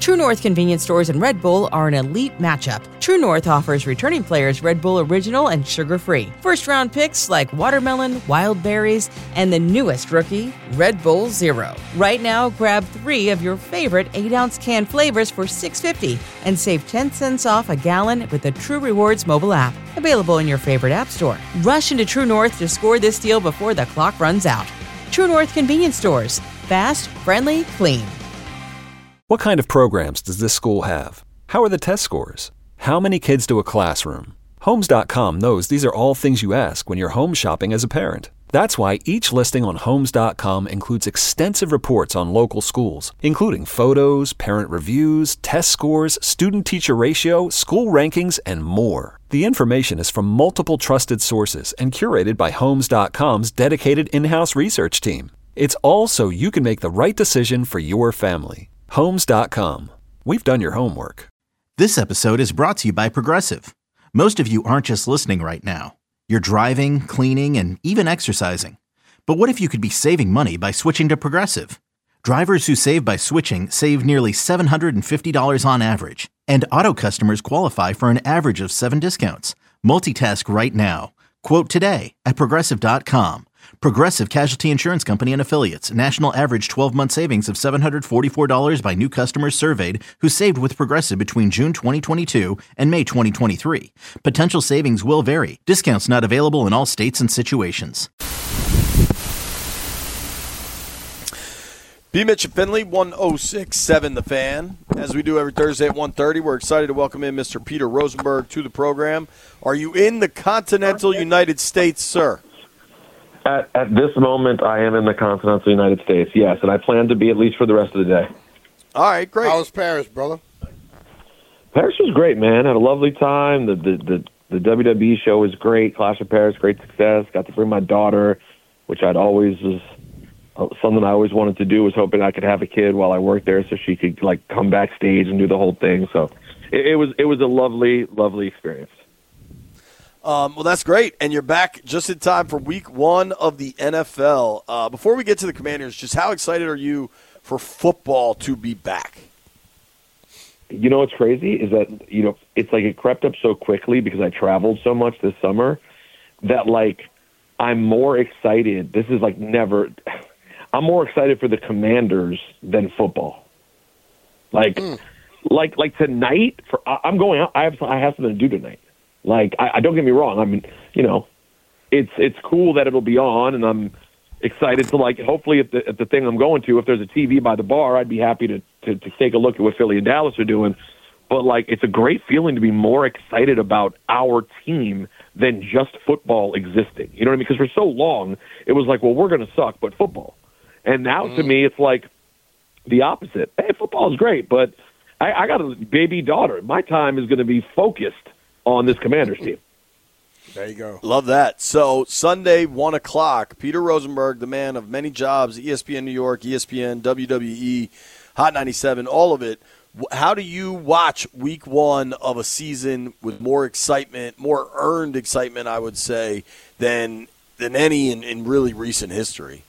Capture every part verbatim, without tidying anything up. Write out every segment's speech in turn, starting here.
True North convenience stores and Red Bull are an elite matchup. True North offers returning players Red Bull Original and sugar-free. First-round picks like watermelon, wild berries, and the newest rookie, Red Bull Zero. Right now, grab three of your favorite eight-ounce can flavors for six dollars and fifty cents and save ten cents off a gallon with the True Rewards mobile app. Available in your favorite app store. Rush into True North to score this deal before the clock runs out. True North convenience stores. Fast, friendly, clean. What kind of programs does this school have? How are the test scores? How many kids to a classroom? Homes dot com knows these are all things you ask when you're home shopping as a parent. That's why each listing on Homes dot com includes extensive reports on local schools, including photos, parent reviews, test scores, student-teacher ratio, school rankings, and more. The information is from multiple trusted sources and curated by Homes dot com's dedicated in-house research team. It's all so you can make the right decision for your family. Homes dot com. We've done your homework. This episode is brought to you by Progressive. Most of you aren't just listening right now. You're driving, cleaning, and even exercising. But what if you could be saving money by switching to Progressive? Drivers who save by switching save nearly seven hundred fifty dollars on average. And auto customers qualify for an average of seven discounts. Multitask right now. Quote today at Progressive dot com. Progressive Casualty Insurance Company and Affiliates. National average twelve-month savings of seven hundred forty-four dollars by new customers surveyed who saved with Progressive between June twenty twenty-two and May twenty twenty-three. Potential savings will vary. Discounts not available in all states and situations. B. Mitch and Finley, one oh six point seven The Fan. As we do every Thursday at one thirty, we're excited to welcome in Mister Peter Rosenberg to the program. Are you in the continental United States, sir? At, at this moment, I am in the continental United States, yes, and I plan to be at least for the rest of the day. All right, great. How was Paris, brother? Paris was great, man. Had a lovely time. The the the, the W W E show was great. Clash of Paris, great success. Got to bring my daughter, which I'd always was uh, something I always wanted to do. Was hoping I could have a kid while I worked there, so she could like come backstage and do the whole thing. So it, it was it was a lovely, lovely experience. Um, well, that's great, and you're back just in time for week one of the N F L. Uh, before we get to the Commanders, just how excited are you for football to be back? You know what's crazy is that, you know, it's like it crept up so quickly because I traveled so much this summer that, like, I'm more excited. This is, like, never – I'm more excited for the Commanders than football. Like, mm. like, like tonight, for I'm going out – I have I have something to do tonight. Like, I, I don't get me wrong. I mean, you know, it's it's cool that it'll be on, and I'm excited to, like, hopefully at the, at the thing I'm going to, if there's a T V by the bar, I'd be happy to, to, to take a look at what Philly and Dallas are doing. But, like, it's a great feeling to be more excited about our team than just football existing. You know what I mean? Because for so long, it was like, well, we're going to suck, but football. And now, mm. to me, it's like the opposite. Hey, football is great, but I, I got a baby daughter. My time is going to be focused on this Commanders team. There you go. Love that. So Sunday, one o'clock, Peter Rosenberg, the man of many jobs, E S P N New York, E S P N, W W E, Hot ninety-seven, all of it. How do you watch week one of a season with more excitement, more earned excitement, I would say, than than any in, in really recent history?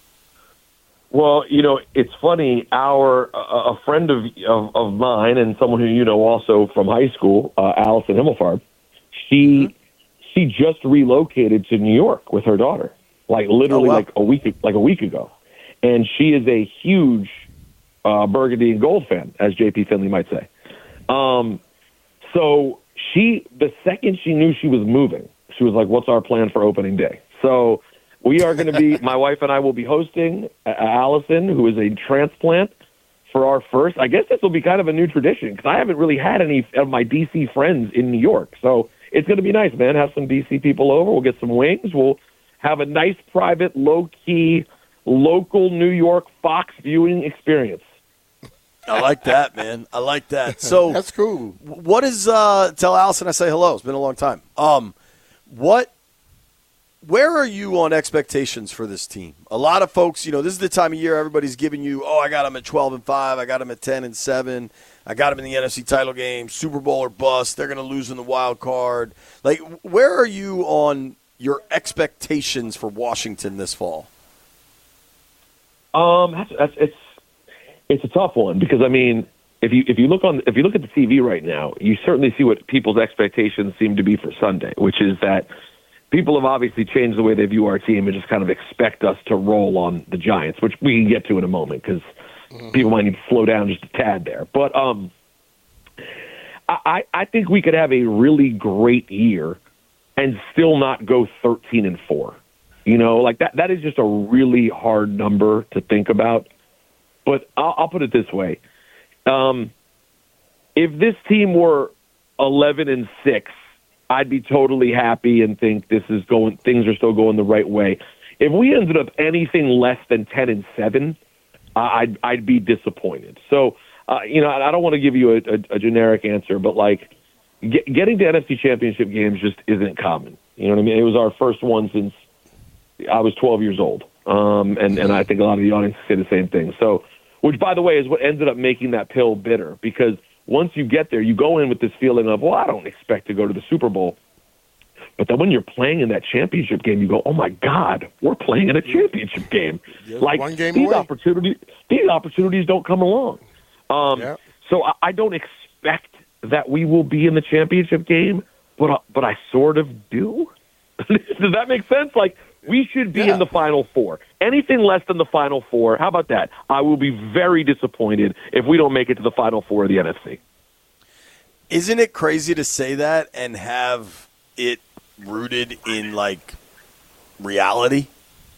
Well, you know, it's funny. Our uh, a friend of, of of mine and someone who you know also from high school, uh, Allison Himmelfarb, she mm-hmm. she just relocated to New York with her daughter, like literally oh, wow. like a week like a week ago, and she is a huge uh, Burgundy and Gold fan, as J P Finley might say. Um, so she, the second she knew she was moving, she was like, "What's our plan for opening day?" So. We are going to be, my wife and I will be hosting uh, Allison, who is a transplant, for our first. I guess this will be kind of a new tradition because I haven't really had any of my D C friends in New York. So it's going to be nice, man. Have some D C people over. We'll get some wings. We'll have a nice, private, low-key, local New York Fox viewing experience. I like that, man. I like that. So that's cool. What is, uh, tell Allison I say hello. It's been a long time. Um, what, Where are you on expectations for this team? A lot of folks, you know, this is the time of year everybody's giving you, oh, I got them at twelve and five, I got them at ten and seven, I got them in the N F C title game, Super Bowl or bust, they're going to lose in the wild card. Like, where are you on your expectations for Washington this fall? Um, that's, that's, it's it's a tough one because, I mean, if you if you look on if you look at the T V right now, you certainly see what people's expectations seem to be for Sunday, which is that people have obviously changed the way they view our team and just kind of expect us to roll on the Giants, which we can get to in a moment because mm-hmm. people might need to slow down just a tad there. But um, I, I think we could have a really great year and still not go thirteen and four. You know, like that, that is just a really hard number to think about. But I'll, I'll put it this way. Um, if this team were eleven and six, I'd be totally happy and think this is going, things are still going the right way. If we ended up anything less than ten and seven, uh, I'd, I'd be disappointed. So, uh, you know, I don't want to give you a, a, a generic answer, but like get, getting to N F C Championship games just isn't common. You know what I mean? It was our first one since I was twelve years old. Um, and, and I think a lot of the audience say the same thing. So, which, by the way, is what ended up making that pill bitter, because once you get there, you go in with this feeling of, well, I don't expect to go to the Super Bowl. But then when you're playing in that championship game, you go, oh, my God, we're playing in a championship game. Yeah, like, one game these, away. opportunities, these opportunities don't come along. Um, yeah. So I, I don't expect that we will be in the championship game, but, uh, but I sort of do. Does that make sense? Like, we should be yeah. in the Final Four. Anything less than the Final Four, how about that? I will be very disappointed if we don't make it to the Final Four of the N F C. Isn't it crazy to say that and have it rooted in, like, reality?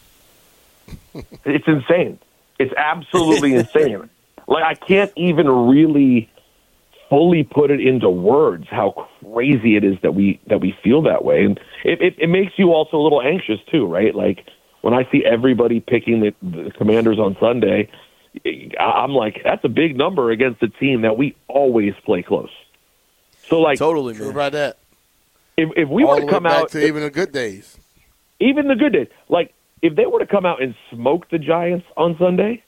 It's insane. It's absolutely insane. Like, I can't even really fully put it into words how crazy it is that we that we feel that way. And it, it, it makes you also a little anxious too, right? Like when I see everybody picking the, the Commanders on Sunday, I'm like, that's a big number against a team that we always play close. So like totally true about that. If if we All were the to way come back out to even the good days. Even the good days. Like if they were to come out and smoke the Giants on Sunday,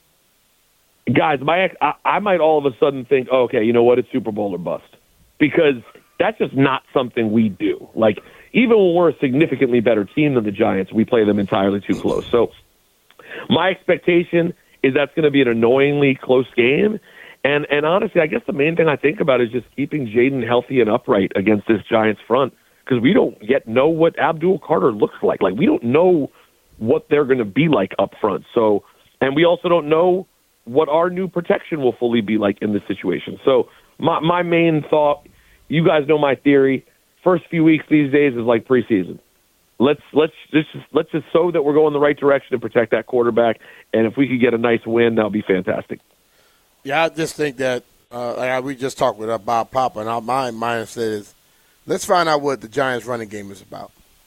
guys, my ex, I, I might all of a sudden think, oh, okay, you know what, it's Super Bowl or bust. Because that's just not something we do. Like, even when we're a significantly better team than the Giants, we play them entirely too close. So my expectation is that's going to be an annoyingly close game. And and honestly, I guess the main thing I think about is just keeping Jaden healthy and upright against this Giants front, because we don't yet know what Abdul Carter looks like. Like, we don't know what they're going to be like up front. So, and we also don't know what our new protection will fully be like in this situation. So my my main thought, you guys know my theory, first few weeks these days is like preseason. Let's let's just let's just show that we're going the right direction and protect that quarterback. And if we could get a nice win, that'll be fantastic. Yeah, I just think that uh, like we just talked with uh, Bob Papa, and our mind mindset is, let's find out what the Giants' running game is about.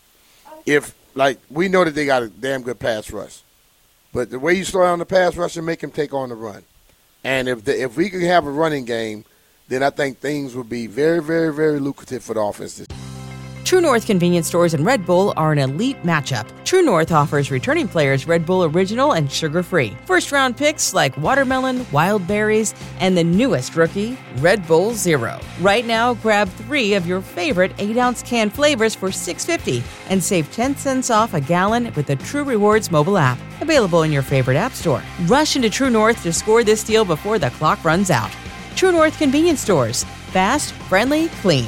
If like we know that they got a damn good pass rush, but the way you slow down the pass rush and make him take on the run, and if the, if we could have a running game, then I think things would be very, very, very lucrative for the offense. True North convenience stores and Red Bull are an elite matchup. True North offers returning players Red Bull Original and sugar-free. First-round picks like watermelon, wild berries, and the newest rookie, Red Bull Zero. Right now, grab three of your favorite eight-ounce can flavors for six dollars and fifty cents and save ten cents off a gallon with the True Rewards mobile app. Available in your favorite app store. Rush into True North to score this deal before the clock runs out. True North convenience stores. Fast, friendly, clean.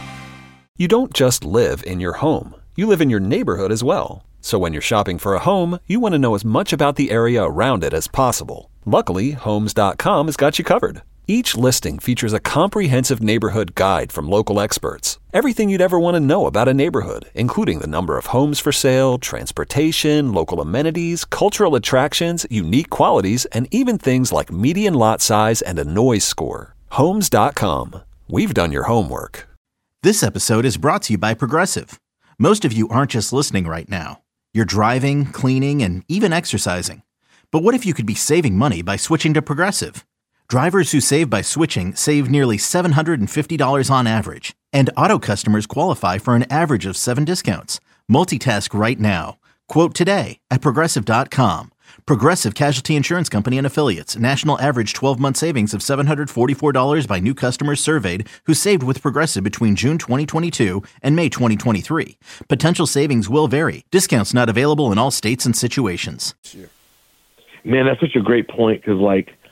You don't just live in your home. You live in your neighborhood as well. So when you're shopping for a home, you want to know as much about the area around it as possible. Luckily, Homes dot com has got you covered. Each listing features a comprehensive neighborhood guide from local experts. Everything you'd ever want to know about a neighborhood, including the number of homes for sale, transportation, local amenities, cultural attractions, unique qualities, and even things like median lot size and a noise score. Homes dot com. We've done your homework. This episode is brought to you by Progressive. Most of you aren't just listening right now. You're driving, cleaning, and even exercising. But what if you could be saving money by switching to Progressive? Drivers who save by switching save nearly seven hundred fifty dollars on average. And auto customers qualify for an average of seven discounts. Multitask right now. Quote today at Progressive dot com. Progressive Casualty Insurance Company and Affiliates. National average twelve-month savings of seven hundred forty-four dollars by new customers surveyed who saved with Progressive between June twenty twenty-two and May twenty twenty-three. Potential savings will vary. Discounts not available in all states and situations. Man, that's such a great point because, like,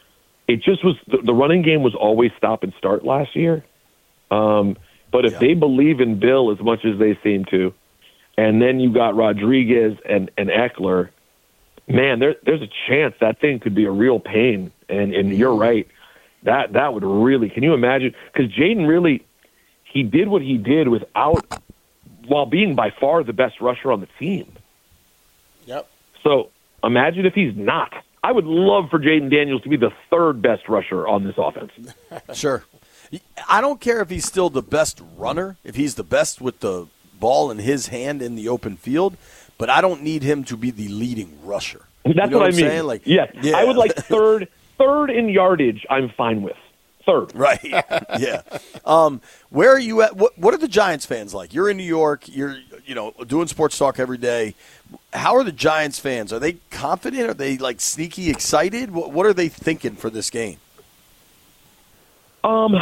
it just was the, the running game was always stop and start last year. Um, but if yeah. they believe in Bill as much as they seem to, and then you got Rodriguez and, and Eckler, man, there, there's a chance that thing could be a real pain. And, and you're right. That that would really – can you imagine? Because Jaden really – he did what he did without – while being by far the best rusher on the team. Yep. So imagine if he's not. I would love for Jaden Daniels to be the third best rusher on this offense. Sure. I don't care if he's still the best runner, if he's the best with the ball in his hand in the open field, but I don't need him to be the leading rusher. That's you know what, what I I'm mean. saying? Like, yes. yeah. I would like third third in yardage I'm fine with. Third. Right. Yeah. Um, where are you at? What, what are the Giants fans like? You're in New York. You're, you know, doing sports talk every day. How are the Giants fans? Are they confident? Are they, like, sneaky excited? What, what are they thinking for this game? Um,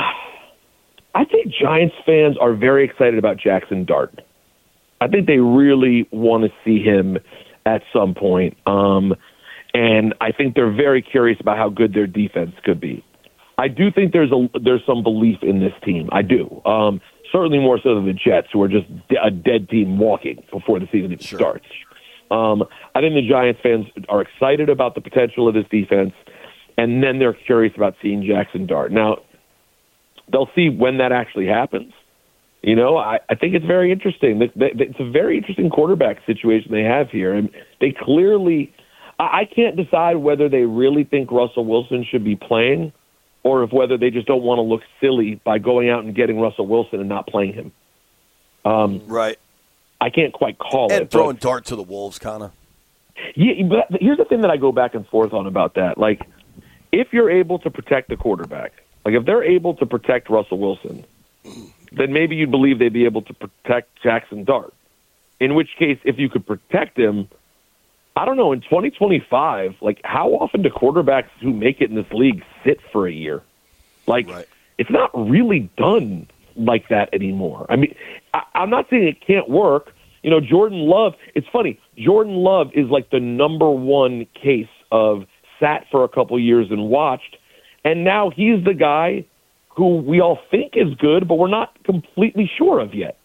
I think Giants fans are very excited about Jackson Dart. I think they really want to see him at some point. Um, and I think they're very curious about how good their defense could be. I do think there's a there's some belief in this team. I do. Um, certainly more so than the Jets, who are just a dead team walking before the season even sure. starts. Um, I think the Giants fans are excited about the potential of this defense, and then they're curious about seeing Jackson Dart. Now, they'll see when that actually happens. You know, I, I think it's very interesting. It's a very interesting quarterback situation they have here. And they clearly – I can't decide whether they really think Russell Wilson should be playing or if whether they just don't want to look silly by going out and getting Russell Wilson and not playing him. Um, right. I can't quite call and it. And throwing Dart to the Wolves, kind of. Yeah, but here's the thing that I go back and forth on about that. Like, if you're able to protect the quarterback, like if they're able to protect Russell Wilson – then maybe you'd believe they'd be able to protect Jackson Dart. In which case, if you could protect him, I don't know, in twenty twenty-five, like how often do quarterbacks who make it in this league sit for a year? Like, right. It's not really done like that anymore. I mean, I, I'm not saying it can't work. You know, Jordan Love, it's funny, Jordan Love is like the number one case of sat for a couple years and watched, and now he's the guy who we all think is good, but we're not completely sure of yet.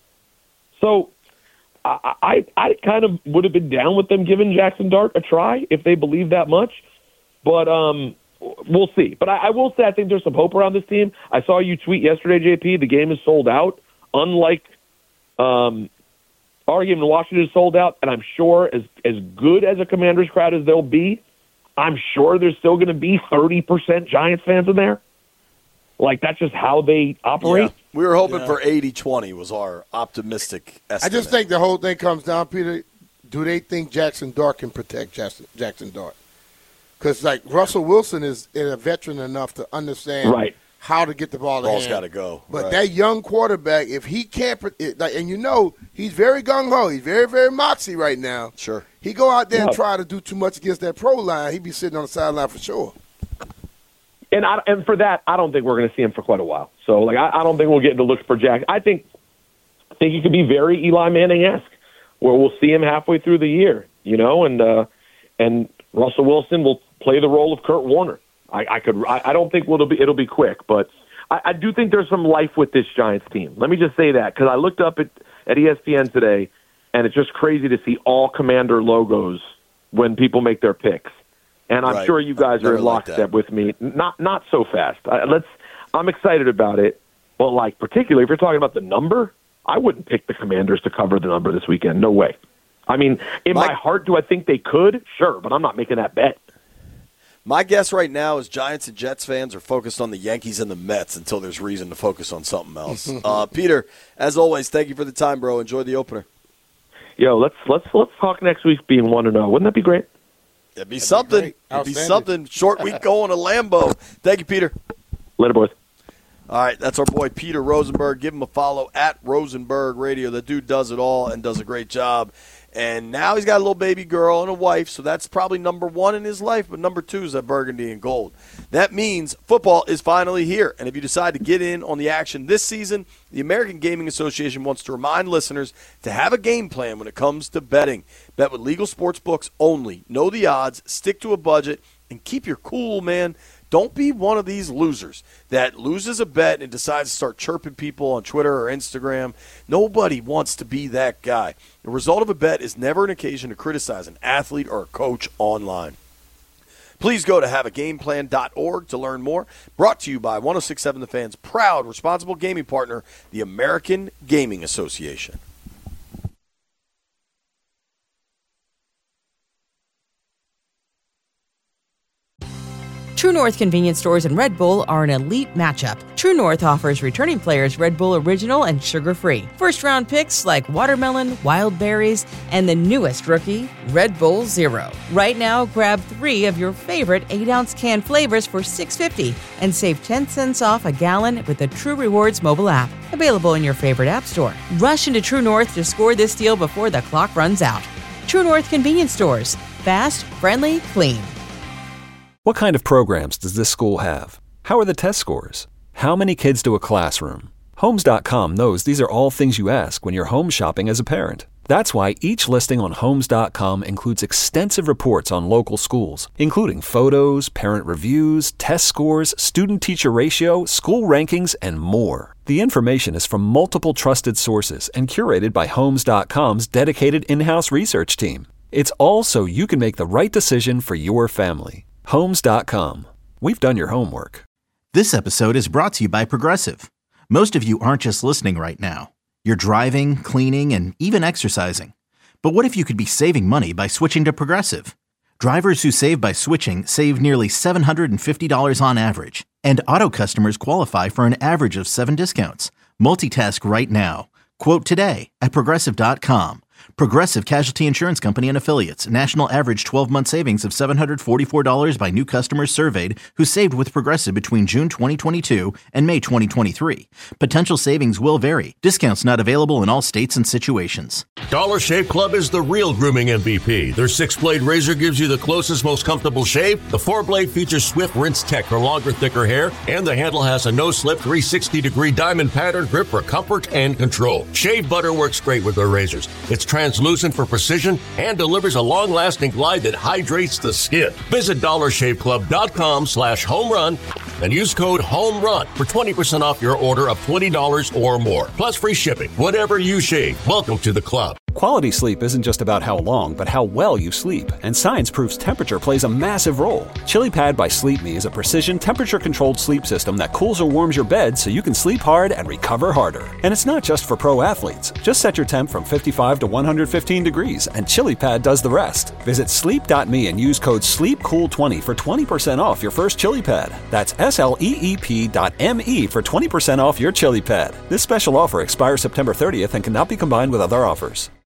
So I, I, I kind of would have been down with them giving Jackson Dart a try if they believe that much. But um, we'll see. But I, I will say I think there's some hope around this team. I saw you tweet yesterday, J P, the game is sold out. Unlike um, our game in Washington is sold out, and I'm sure as, as good as a Commanders crowd as they'll be, I'm sure there's still going to be thirty percent Giants fans in there. Like, that's just how they operate. Yeah. We were hoping yeah. for eighty twenty was our optimistic estimate. I just think the whole thing comes down, Peter, do they think Jackson Dart can protect Jackson, Jackson Dart? Because, like, Russell Wilson is a veteran enough to understand right. how to get the ball to Ball's hand. got to go. But right. that young quarterback, if he can't – like, and you know he's very gung-ho. He's very, very moxie right now. Sure. He go out there yeah. and try to do too much against that pro line, he'd be sitting on the sideline for sure. And I, and for that, I don't think we're going to see him for quite a while. So, like, I, I don't think we'll get to look for Jack. I think I think he could be very Eli Manning-esque, where we'll see him halfway through the year, you know, and uh, and Russell Wilson will play the role of Kurt Warner. I, I could. I, I don't think it'll be it'll be quick, but I, I do think there's some life with this Giants team. Let me just say that because I looked up at, at E S P N today, and it's just crazy to see all Commander logos when people make their picks. And I'm right. sure you guys are in lockstep with me. Not not so fast. I, let's. I'm excited about it, but like particularly if you're talking about the number, I wouldn't pick the Commanders to cover the number this weekend. No way. I mean, in my, my heart, do I think they could? Sure, but I'm not making that bet. My guess right now is Giants and Jets fans are focused on the Yankees and the Mets until there's reason to focus on something else. uh, Peter, as always, thank you for the time, bro. Enjoy the opener. Yo, let's let's let's talk next week being one and zero. Wouldn't that be great? It'd be That'd something. Be It'd be something. Short week going to Lambeau. Thank you, Peter. Later, boys. All right, that's our boy Peter Rosenberg. Give him a follow at Rosenberg Radio. The dude does it all and does a great job. And now he's got a little baby girl and a wife, so that's probably number one in his life. But number two is that burgundy and gold. That means football is finally here. And if you decide to get in on the action this season, the American Gaming Association wants to remind listeners to have a game plan when it comes to betting. Bet with legal sports books only. Know the odds, stick to a budget, and keep your cool, man. Don't be one of these losers that loses a bet and decides to start chirping people on Twitter or Instagram. Nobody wants to be that guy. The result of a bet is never an occasion to criticize an athlete or a coach online. Please go to have a game plan dot org to learn more. Brought to you by one oh six point seven The Fan's proud responsible gaming partner, the American Gaming Association. True North convenience stores and Red Bull are an elite matchup. True North offers returning players Red Bull Original and sugar-free. First-round picks like watermelon, wild berries, and the newest rookie, Red Bull Zero. Right now, grab three of your favorite eight ounce can flavors for six dollars and fifty cents and save ten cents off a gallon with the True Rewards mobile app. Available in your favorite app store. Rush into True North to score this deal before the clock runs out. True North convenience stores. Fast, friendly, clean. What kind of programs does this school have? How are the test scores? How many kids do a classroom? Homes dot com knows these are all things you ask when you're home shopping as a parent. That's why each listing on Homes dot com includes extensive reports on local schools, including photos, parent reviews, test scores, student-teacher ratio, school rankings, and more. The information is from multiple trusted sources and curated by Homes dot com's dedicated in-house research team. It's all so you can make the right decision for your family. Homes dot com. We've done your homework. This episode is brought to you by Progressive. Most of you aren't just listening right now. You're driving, cleaning, and even exercising. But what if you could be saving money by switching to Progressive? Drivers who save by switching save nearly seven hundred fifty dollars on average. And auto customers qualify for an average of seven discounts. Multitask right now. Quote today at Progressive dot com. Progressive Casualty Insurance Company and Affiliates. National average twelve-month savings of seven hundred forty-four dollars by new customers surveyed who saved with Progressive between June twenty twenty-two and May twenty twenty-three. Potential savings will vary. Discounts not available in all states and situations. Dollar Shave Club is the real grooming M V P. Their six-blade razor gives you the closest, most comfortable shave. The four-blade features swift rinse tech for longer, thicker hair. And the handle has a no-slip three hundred sixty degree diamond pattern grip for comfort and control. Shave butter works great with their razors. It's translucent for precision and delivers a long-lasting glide that hydrates the skin. Visit dollar shave club dot com slash home run and use code HOMERUN for twenty percent off your order of twenty dollars or more. Plus free shipping. Whatever you shave, welcome to the club. Quality sleep isn't just about how long, but how well you sleep. And science proves temperature plays a massive role. ChiliPad by Sleep Me is a precision, temperature-controlled sleep system that cools or warms your bed so you can sleep hard and recover harder. And it's not just for pro athletes. Just set your temp from fifty-five to one hundred fifteen degrees, and ChiliPad does the rest. Visit sleep dot me and use code sleep cool twenty for twenty percent off your first ChiliPad. That's S L E E P dot M E for twenty percent off your ChiliPad. This special offer expires September thirtieth and cannot be combined with other offers.